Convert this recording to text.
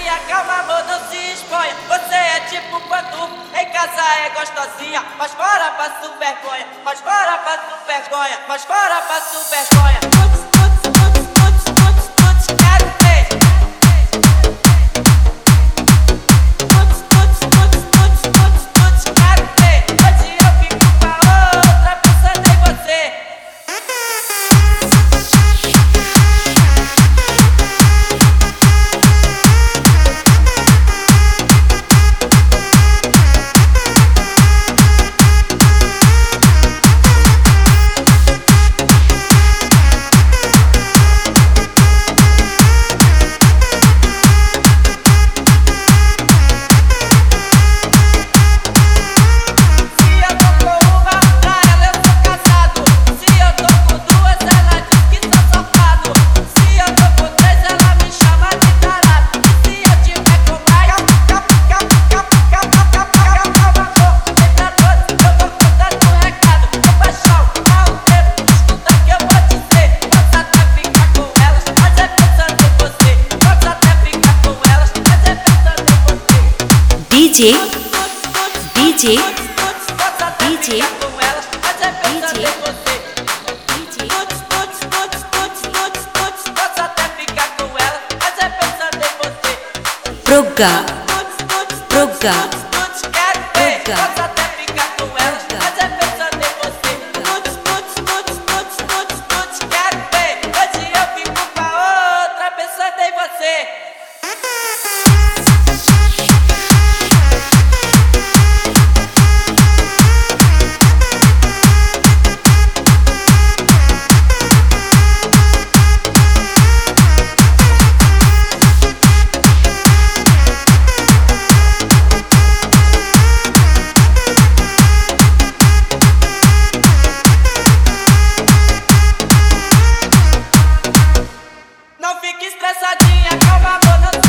estressadinha, calma amor, não se exponha. Você é tipo pantufa, em casa é gostosinha, mas fora passo vergonha, mas fora passo vergonha, mas fora passo vergonha. Quero ver. Quero ver. Hoje eu fico com a outra pensando em você. DJ, DJ, DJ, Proga, Proga, Proga. Não fique estressadinha, calma amor, não